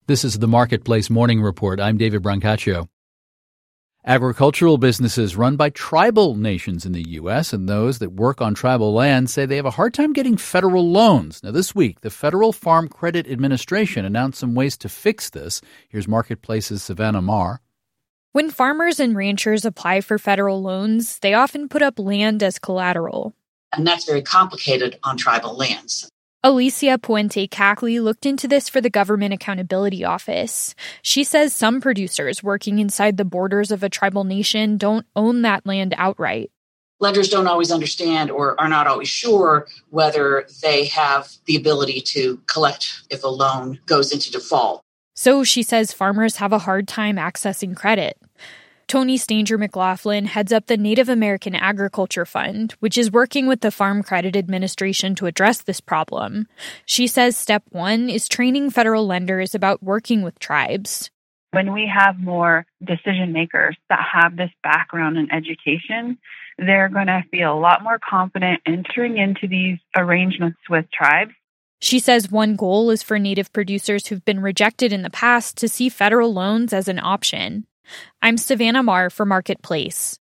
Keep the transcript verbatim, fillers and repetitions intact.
This is the Marketplace Morning Report. I'm David Brancaccio. Agricultural businesses run by tribal nations in the U S and those that work on tribal land say they have a hard time getting federal loans. Now, this week, the Federal Farm Credit Administration announced some ways to fix this. Here's Marketplace's Savannah Marr. When farmers and ranchers apply for federal loans, they often put up land as collateral. And that's very complicated on tribal lands. Alicia Puente-Cackley looked into this for the Government Accountability Office. She says some producers working inside the borders of a tribal nation don't own that land outright. Lenders don't always understand or are not always sure whether they have the ability to collect if a loan goes into default. So she says farmers have a hard time accessing credit. Tony Stanger McLaughlin heads up the Native American Agriculture Fund, which is working with the Farm Credit Administration to address this problem. She says step one is training federal lenders about working with tribes. When we have more decision makers that have this background in education, they're going to feel a lot more confident entering into these arrangements with tribes. She says one goal is for Native producers who've been rejected in the past to see federal loans as an option. I'm Savannah Marr for Marketplace.